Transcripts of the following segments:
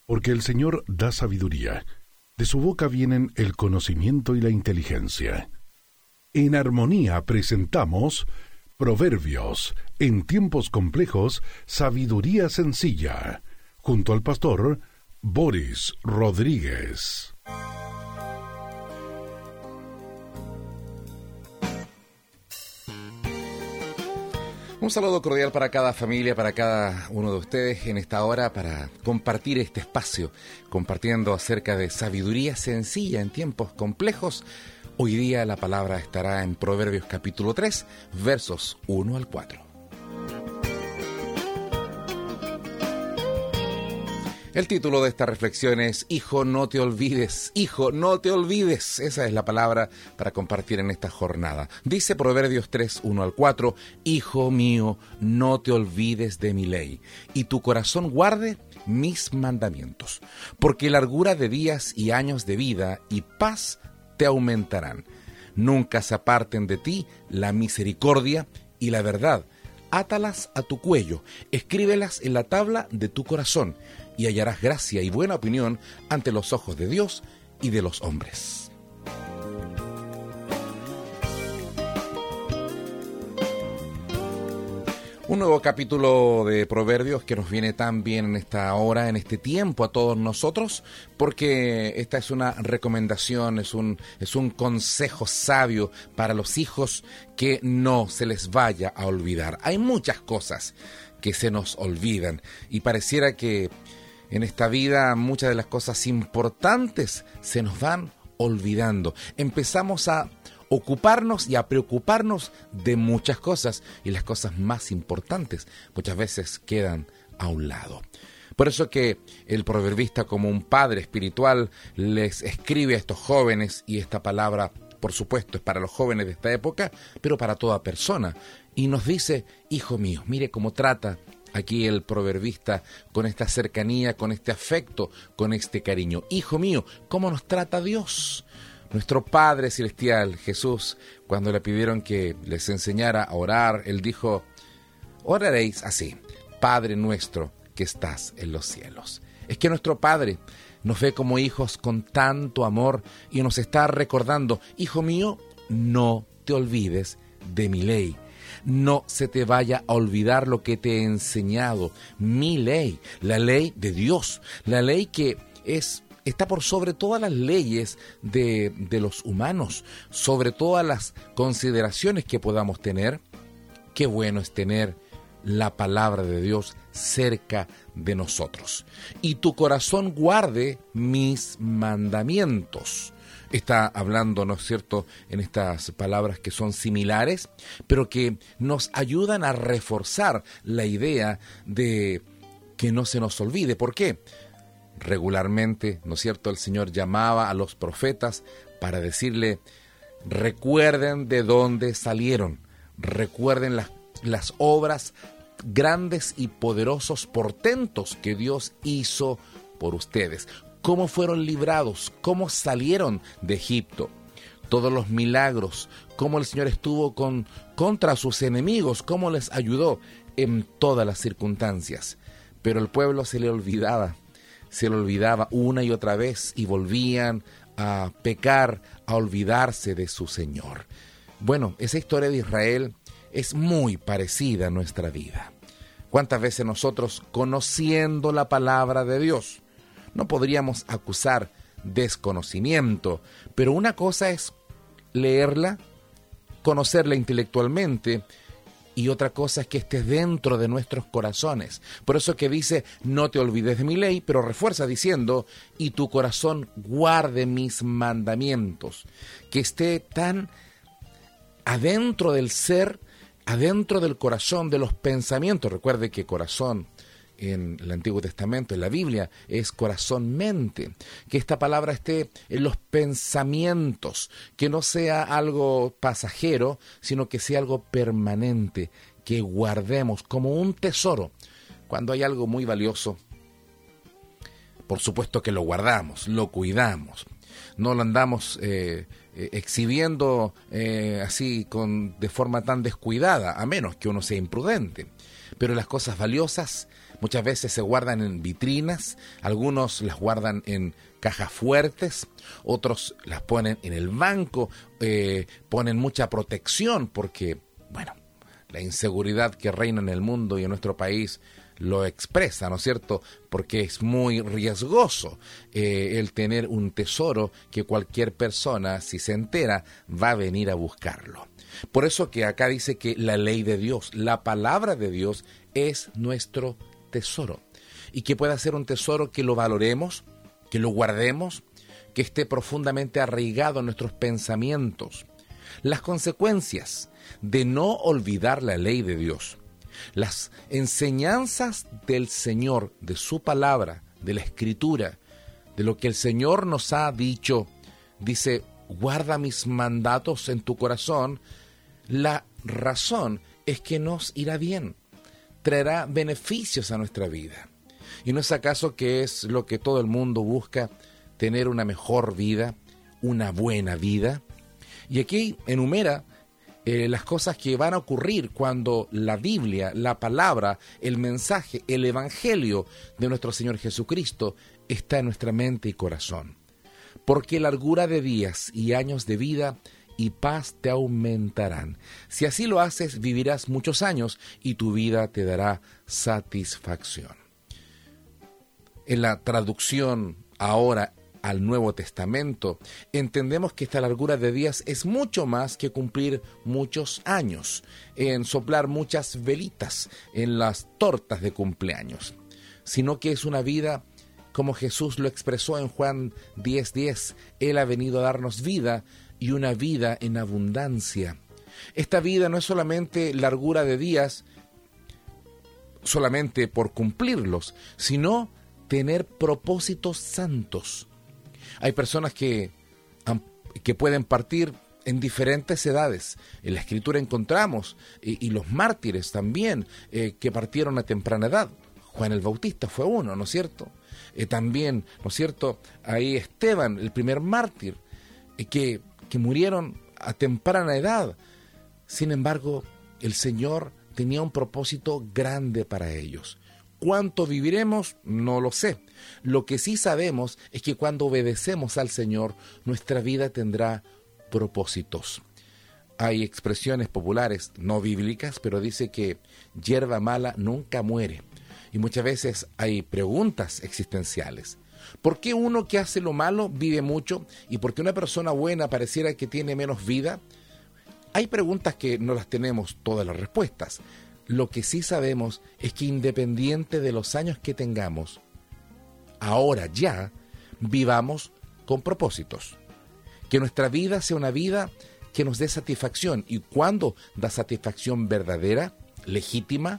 Porque el Señor da sabiduría. De su boca vienen el conocimiento y la inteligencia. En armonía presentamos Proverbios, en tiempos complejos, sabiduría sencilla, junto al pastor Boris Rodríguez. Un saludo cordial para cada familia, para cada uno de ustedes en esta hora para compartir este espacio, compartiendo acerca de sabiduría sencilla en tiempos complejos. Hoy día la palabra estará en Proverbios capítulo 3, versos 1 al 4. El título de esta reflexión es Hijo, no te olvides. Hijo, no te olvides. Esa es la palabra para compartir en esta jornada. Dice Proverbios 3, 1 al 4, Hijo mío, no te olvides de mi ley, y tu corazón guarde mis mandamientos, porque largura de días y años de vida y paz te aumentarán. Nunca se aparten de ti la misericordia y la verdad. Átalas a tu cuello, escríbelas en la tabla de tu corazón, y hallarás gracia y buena opinión ante los ojos de Dios y de los hombres. Un nuevo capítulo de Proverbios que nos viene tan bien en esta hora, en este tiempo a todos nosotros, porque esta es una recomendación, es un consejo sabio para los hijos que no se les vaya a olvidar. Hay muchas cosas que se nos olvidan y pareciera que en esta vida muchas de las cosas importantes se nos van olvidando. Empezamos a ocuparnos y a preocuparnos de muchas cosas y las cosas más importantes muchas veces quedan a un lado. Por eso que el proverbista, como un padre espiritual, les escribe a estos jóvenes, y esta palabra por supuesto es para los jóvenes de esta época, pero para toda persona, y nos dice: hijo mío. Mire cómo trata aquí el proverbista con esta cercanía, con este afecto, con este cariño. Hijo mío, ¿cómo nos trata Dios? Nuestro Padre Celestial, Jesús, cuando le pidieron que les enseñara a orar, Él dijo: oraréis así: Padre nuestro que estás en los cielos. Es que nuestro Padre nos ve como hijos con tanto amor y nos está recordando: hijo mío, no te olvides de mi ley. No se te vaya a olvidar lo que te he enseñado, mi ley, la ley de Dios, la ley que está por sobre todas las leyes de los humanos, sobre todas las consideraciones que podamos tener. Qué bueno es tener la palabra de Dios cerca de nosotros. Y tu corazón guarde mis mandamientos. Está hablando, ¿no es cierto?, en estas palabras que son similares, pero que nos ayudan a reforzar la idea de que no se nos olvide. ¿Por qué? Regularmente, ¿no es cierto?, el Señor llamaba a los profetas para decirle: recuerden de dónde salieron, recuerden las obras grandes y poderosos portentos que Dios hizo por ustedes, cómo fueron librados, cómo salieron de Egipto, todos los milagros, cómo el Señor estuvo contra sus enemigos, cómo les ayudó en todas las circunstancias. Pero el pueblo se le olvidaba una y otra vez, y volvían a pecar, a olvidarse de su Señor. Bueno, esa historia de Israel es muy parecida a nuestra vida. ¿Cuántas veces nosotros, conociendo la palabra de Dios, no podríamos acusar desconocimiento? Pero una cosa es leerla, conocerla intelectualmente, y otra cosa es que esté dentro de nuestros corazones. Por eso que dice: no te olvides de mi ley, pero refuerza diciendo: y tu corazón guarde mis mandamientos. Que esté tan adentro del ser, adentro del corazón, de los pensamientos. Recuerde que corazón en el Antiguo Testamento, en la Biblia, es corazón-mente. Que esta palabra esté en los pensamientos, que no sea algo pasajero, sino que sea algo permanente, que guardemos como un tesoro. Cuando hay algo muy valioso, por supuesto que lo guardamos, lo cuidamos. No lo andamos exhibiendo así de forma tan descuidada, a menos que uno sea imprudente. Pero las cosas valiosas Muchas veces se guardan en vitrinas, algunos las guardan en cajas fuertes, otros las ponen en el banco, ponen mucha protección porque, bueno, la inseguridad que reina en el mundo y en nuestro país lo expresa, ¿no es cierto? Porque es muy riesgoso el tener un tesoro que cualquier persona, si se entera, va a venir a buscarlo. Por eso que acá dice que la ley de Dios, la palabra de Dios, es nuestro tesoro. Y que pueda ser un tesoro que lo valoremos, que lo guardemos, que esté profundamente arraigado en nuestros pensamientos. Las consecuencias de no olvidar la ley de Dios, las enseñanzas del Señor, de su palabra, de la Escritura, de lo que el Señor nos ha dicho, dice, guarda mis mandatos en tu corazón. La razón es que nos irá bien, traerá beneficios a nuestra vida. ¿Y no es acaso que es lo que todo el mundo busca, tener una mejor vida, una buena vida? Y aquí enumera las cosas que van a ocurrir cuando la Biblia, la palabra, el mensaje, el evangelio de nuestro Señor Jesucristo está en nuestra mente y corazón. Porque largura de días y años de vida y paz te aumentarán. Si así lo haces, vivirás muchos años y tu vida te dará satisfacción. En la traducción ahora al Nuevo Testamento, entendemos que esta largura de días es mucho más que cumplir muchos años, en soplar muchas velitas en las tortas de cumpleaños, sino que es una vida como Jesús lo expresó en Juan 10:10. Él ha venido a darnos vida y una vida en abundancia. Esta vida no es solamente largura de días, solamente por cumplirlos, sino tener propósitos santos. Hay personas que pueden partir en diferentes edades. En la Escritura encontramos, y los mártires también, que partieron a temprana edad. Juan el Bautista fue uno, ¿no es cierto? También, ¿no es cierto? Ahí Esteban, el primer mártir, que murieron a temprana edad. Sin embargo, el Señor tenía un propósito grande para ellos. ¿Cuánto viviremos? No lo sé. Lo que sí sabemos es que cuando obedecemos al Señor, nuestra vida tendrá propósitos. Hay expresiones populares, no bíblicas, pero dice que hierba mala nunca muere. Y muchas veces hay preguntas existenciales. ¿Por qué uno que hace lo malo vive mucho? ¿Y por qué una persona buena pareciera que tiene menos vida? Hay preguntas que no las tenemos todas las respuestas. Lo que sí sabemos es que independiente de los años que tengamos, ahora ya vivamos con propósitos. Que nuestra vida sea una vida que nos dé satisfacción. ¿Y cuándo da satisfacción verdadera, legítima?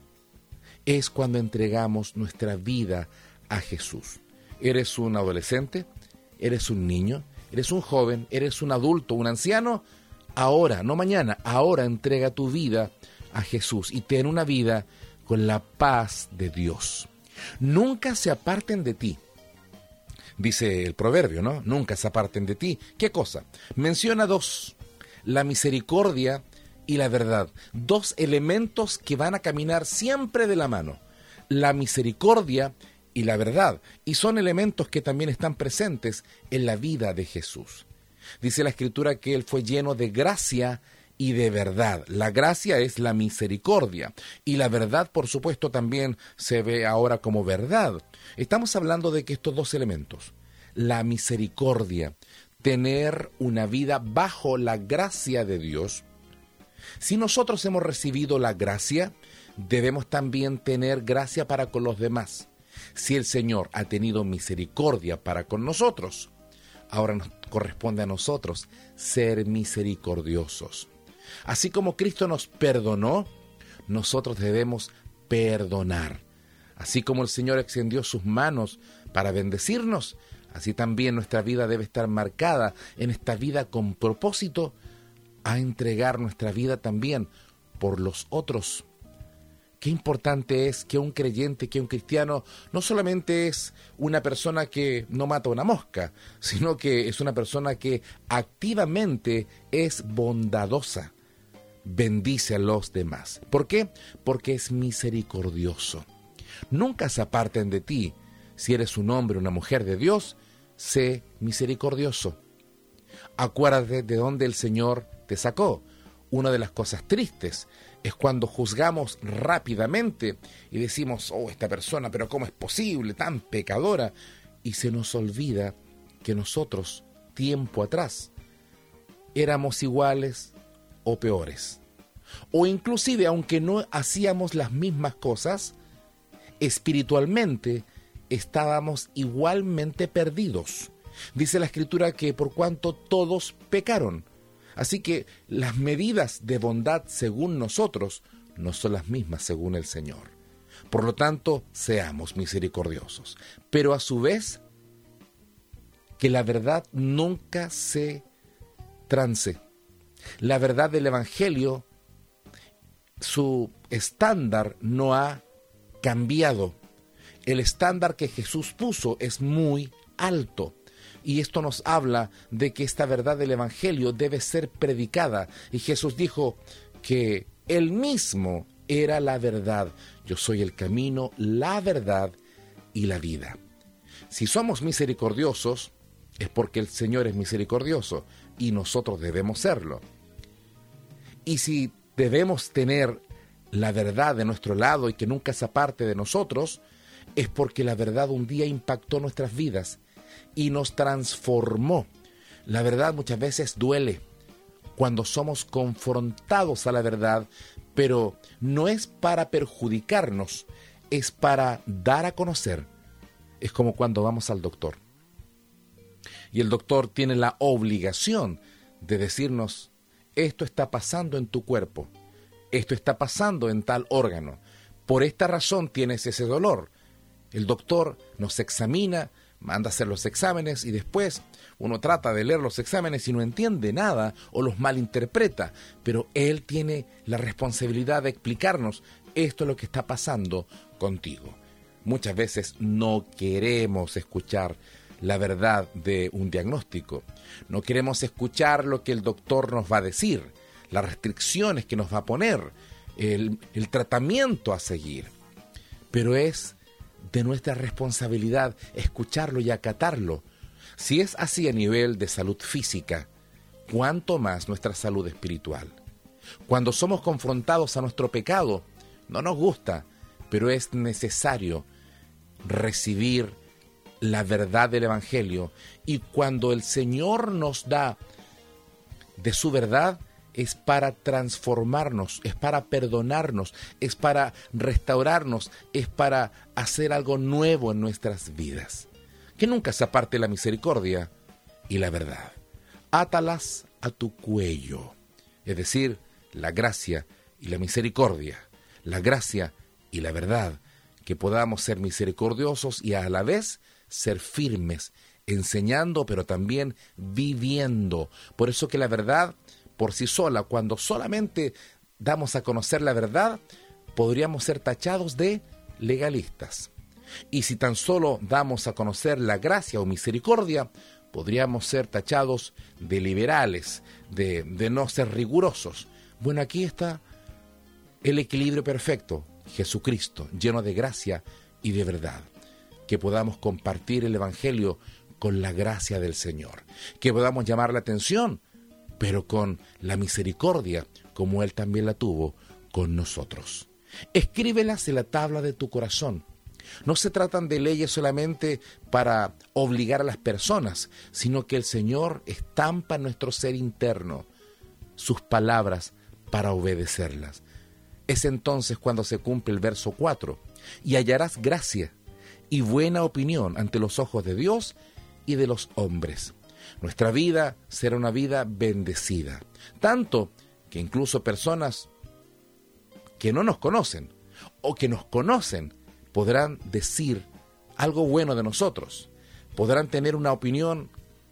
Es cuando entregamos nuestra vida a Jesús. ¿Eres un adolescente? ¿Eres un niño? ¿Eres un joven? ¿Eres un adulto? ¿Un anciano? Ahora, no mañana, ahora entrega tu vida a Jesús y ten una vida con la paz de Dios. Nunca se aparten de ti. Dice el proverbio, ¿no? Nunca se aparten de ti. ¿Qué cosa? Menciona dos: la misericordia y la verdad. Dos elementos que van a caminar siempre de la mano. La misericordia y la verdad. Y son elementos que también están presentes en la vida de Jesús. Dice la Escritura que Él fue lleno de gracia y de verdad. La gracia es la misericordia y la verdad, por supuesto, también se ve ahora como verdad. Estamos hablando de que estos dos elementos, la misericordia, tener una vida bajo la gracia de Dios. Si nosotros hemos recibido la gracia, debemos también tener gracia para con los demás. Si el Señor ha tenido misericordia para con nosotros, ahora nos corresponde a nosotros ser misericordiosos. Así como Cristo nos perdonó, nosotros debemos perdonar. Así como el Señor extendió sus manos para bendecirnos, así también nuestra vida debe estar marcada en esta vida con propósito a entregar nuestra vida también por los otros. Qué importante es que un creyente, que un cristiano, no solamente es una persona que no mata una mosca, sino que es una persona que activamente es bondadosa, bendice a los demás. ¿Por qué? Porque es misericordioso. Nunca se aparten de ti. Si eres un hombre o una mujer de Dios, sé misericordioso. Acuérdate de dónde el Señor te sacó. Una de las cosas tristes es cuando juzgamos rápidamente y decimos, oh, esta persona, pero ¿cómo es posible? Tan pecadora. Y se nos olvida que nosotros, tiempo atrás, éramos iguales o peores. O inclusive, aunque no hacíamos las mismas cosas, espiritualmente estábamos igualmente perdidos. Dice la Escritura que por cuanto todos pecaron. Así que las medidas de bondad según nosotros no son las mismas según el Señor. Por lo tanto, seamos misericordiosos. Pero a su vez, que la verdad nunca se trance. La verdad del Evangelio, su estándar no ha cambiado. El estándar que Jesús puso es muy alto. Y esto nos habla de que esta verdad del Evangelio debe ser predicada. Y Jesús dijo que Él mismo era la verdad. Yo soy el camino, la verdad y la vida. Si somos misericordiosos, es porque el Señor es misericordioso y nosotros debemos serlo. Y si debemos tener la verdad de nuestro lado y que nunca se aparte de nosotros, es porque la verdad un día impactó nuestras vidas y nos transformó. La verdad muchas veces duele cuando somos confrontados a la verdad, pero no es para perjudicarnos, es para dar a conocer. Es como cuando vamos al doctor. Y el doctor tiene la obligación de decirnos, esto está pasando en tu cuerpo, esto está pasando en tal órgano, por esta razón tienes ese dolor. El doctor nos examina, manda a hacer los exámenes y después uno trata de leer los exámenes y no entiende nada o los malinterpreta, pero él tiene la responsabilidad de explicarnos, esto es lo que está pasando contigo. Muchas veces no queremos escuchar la verdad de un diagnóstico, no queremos escuchar lo que el doctor nos va a decir, las restricciones que nos va a poner, el tratamiento a seguir, pero es de nuestra responsabilidad escucharlo y acatarlo. Si es así a nivel de salud física, ¿cuánto más nuestra salud espiritual? Cuando somos confrontados a nuestro pecado, no nos gusta, pero es necesario recibir la verdad del Evangelio. Y cuando el Señor nos da de su verdad, es para transformarnos, es para perdonarnos, es para restaurarnos, es para hacer algo nuevo en nuestras vidas. Que nunca se aparte la misericordia y la verdad. Átalas a tu cuello, es decir, la gracia y la misericordia, la gracia y la verdad, que podamos ser misericordiosos y a la vez ser firmes, enseñando pero también viviendo. Por eso que la verdad por sí sola, cuando solamente damos a conocer la verdad, podríamos ser tachados de legalistas. Y si tan solo damos a conocer la gracia o misericordia, podríamos ser tachados de liberales, de no ser rigurosos. Bueno, aquí está el equilibrio perfecto. Jesucristo, lleno de gracia y de verdad. Que podamos compartir el Evangelio con la gracia del Señor. Que podamos llamar la atención, pero con la misericordia, como Él también la tuvo con nosotros. Escríbelas en la tabla de tu corazón. No se tratan de leyes solamente para obligar a las personas, sino que el Señor estampa en nuestro ser interno sus palabras para obedecerlas. Es entonces cuando se cumple el verso 4, y hallarás gracia y buena opinión ante los ojos de Dios y de los hombres. Nuestra vida será una vida bendecida, tanto que incluso personas que no nos conocen o que nos conocen podrán decir algo bueno de nosotros, podrán tener una opinión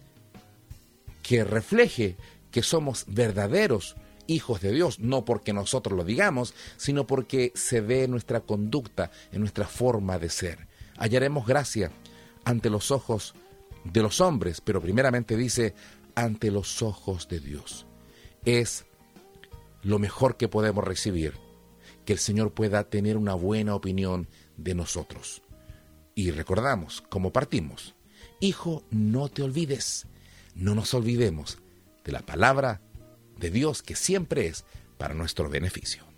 que refleje que somos verdaderos hijos de Dios, no porque nosotros lo digamos, sino porque se ve en nuestra conducta, en nuestra forma de ser. Hallaremos gracia ante los ojos de los hombres, pero primeramente dice, ante los ojos de Dios. Es lo mejor que podemos recibir, que el Señor pueda tener una buena opinión de nosotros. Y recordamos cómo partimos. Hijo, no te olvides, no nos olvidemos de la palabra de Dios que siempre es para nuestro beneficio.